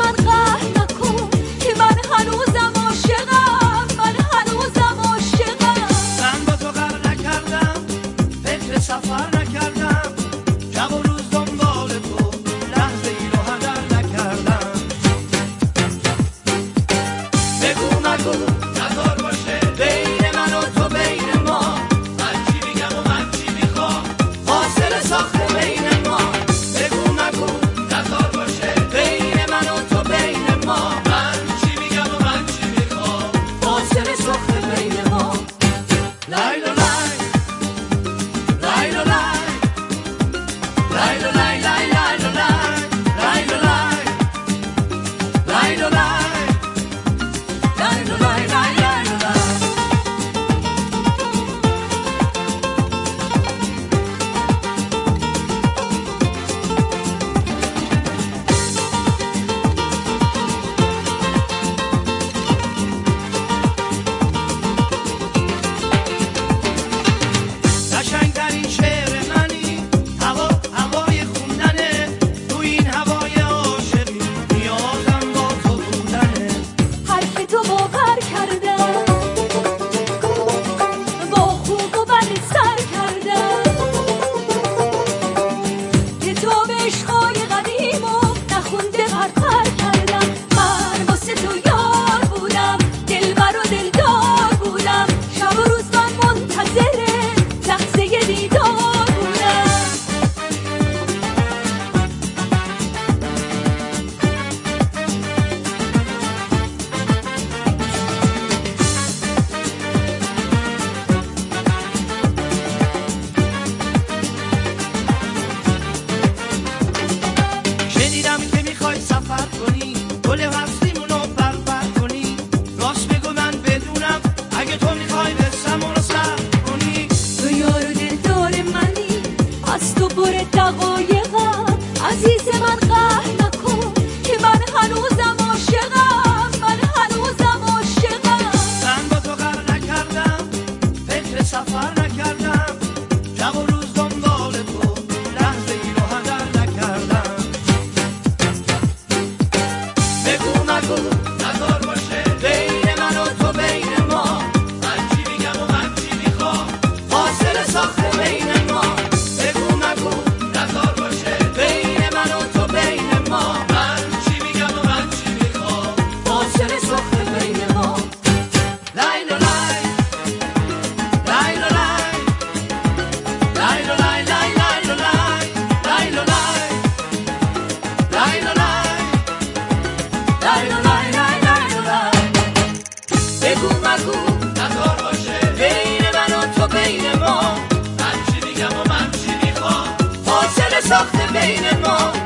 من قهر نکن که من هنوزم عاشقم، من هنوزم عاشقم. من با تو قهر نکردم، فکر سفر نکردم، شب و روز دنبال تو، لحظه ای رو هدر نکردم. بگو مگو نذار باشه بین من و تو، بین ما، من چی میگم و من چی میخوام، فاصله ساخته بین ما. بگو مگو نذار باشه بین من و تو، بین ما، من چی میگم و من چی میخوام، فاصله ساخته بین ما. لای لای لای لای لای لای لای لای لای لای لای لای لای قشنگترین شعر منی، هوای خوندنه، تو این هوای عاشقی نیازم با تو بودنه. حرف تو باور کردم، با خوب و بد سر کردم، کتاب عشقای قدیم و نخونده پرپر کردم. من واسه تو یار بودم، دلبر و دلدار بودم، شب و روز من منتظر لحظه دیدار بودم. شنیدم که میخوای سفر کنی، گل هستیمونو پرپر کنی. راست بگو من بدونم اگه تو میخوای بسمون رو سر کنی. تو یار و دلدار منی، از تو پر دقایقم، عزیز من قهر نکن که من هنوزم عاشقم، من هنوزم عاشقم. من با تو قهر نکردم، فکر سفر نکردم، شب و روز دنبال تو، لحظه ای رو هدر نکردم. بگو مگو نذار باشه بین من و تو، بین ما، من چی میگم و من چی میخوام، فاصله ساخته بین ما. بگو مگو نذار باشه بین من و تو، بین ما، من چی میگم و من چی میخوام، فاصله ساخته بین ما. لای لای لای لای لای لای لای لای لای لای لای. بگو مگو نذار باشه بین من و تو، بین ما، من چی میگم و من چی میخوام، فاصله ساخته بین ما.